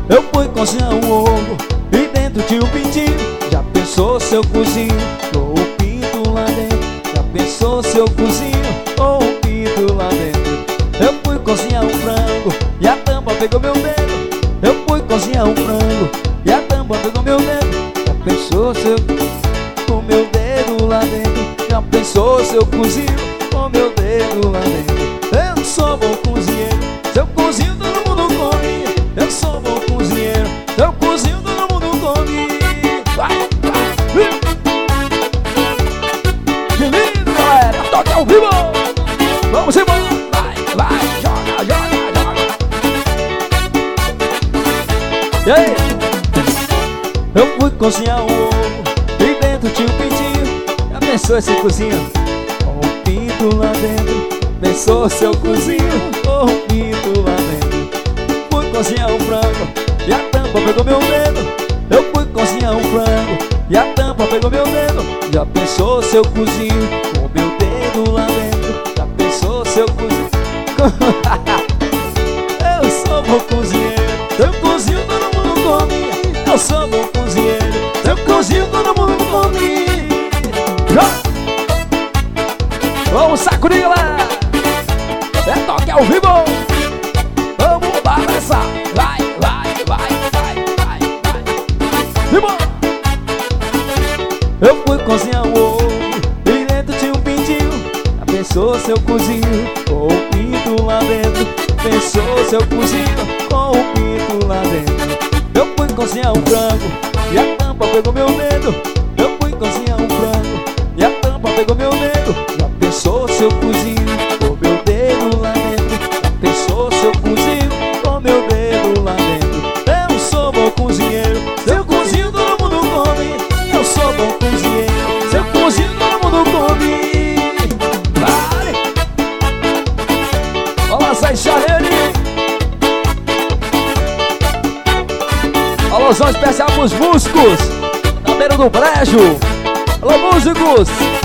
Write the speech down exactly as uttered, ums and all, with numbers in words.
Eu fui cozinhar um ovo e dentro tinha um pintinho. Já pensou se eu cozinho com o pinto lá dentro? Já pensou se eu cozinho com o pinto lá dentro? Eu fui cozinhar um frango e a tampa pegou meu dedo. Eu fui cozinhar um frango e a tampa pegou meu dedo. Já pensou se eu com meu dedo lá dentro? Já pensou se eu cozinho com meu dedo lá dentro? Eu sou bom cozinheiro, se eu cozinho todo mundo come. Eu sou bom cozinheiro, se eu cozinho todo mundo come. Vai, vai. Que lindo, galera, toque ao vivo. Vamos embora, vai, vai, joga, joga, joga. E aí? Eu fui cozinhar um ovo e dentro tinha um pintinho. Já pensou se cozinha com um pinto lá dentro? Pensou se eu cozinho com um pinto lá dentro? Fui cozinhar um frango e a tampa pegou meu dedo. Eu fui cozinhar um frango e a tampa pegou meu dedo. Já pensou se eu cozinho com meu dedo lá dentro? Já pensou se eu cozinho? Eu sou bom cozinheiro, se eu cozinho todo mundo come. Eu sou bom cozinheiro, se eu cozinho todo mundo come. Vamos sacudir, galera. É toque ao vivo. Vamos balançar. Vai, vai, vai, vai, vai, vai. Viva! Eu fui cozinhar um ovo e dentro tinha um pintinho. Já pensou se eu cozinho com o pinto lá dentro? Pensou se eu cozinho com o pinto lá dentro? Eu fui cozinhar um frango e a tampa pegou meu dedo. Eu fui cozinhar um frango e a tampa pegou meu dedo. Já pensou se eu cozinho com meu dedo lá dentro? Já pensou se eu cozinho com meu dedo lá dentro? Eu sou bom cozinheiro, se eu cozinho todo mundo come. Eu sou bom cozinheiro, se eu cozinho todo mundo come. Vai! Olha sai charene. Alusão especial pros músicos na beira do brejo. Alô, músicos!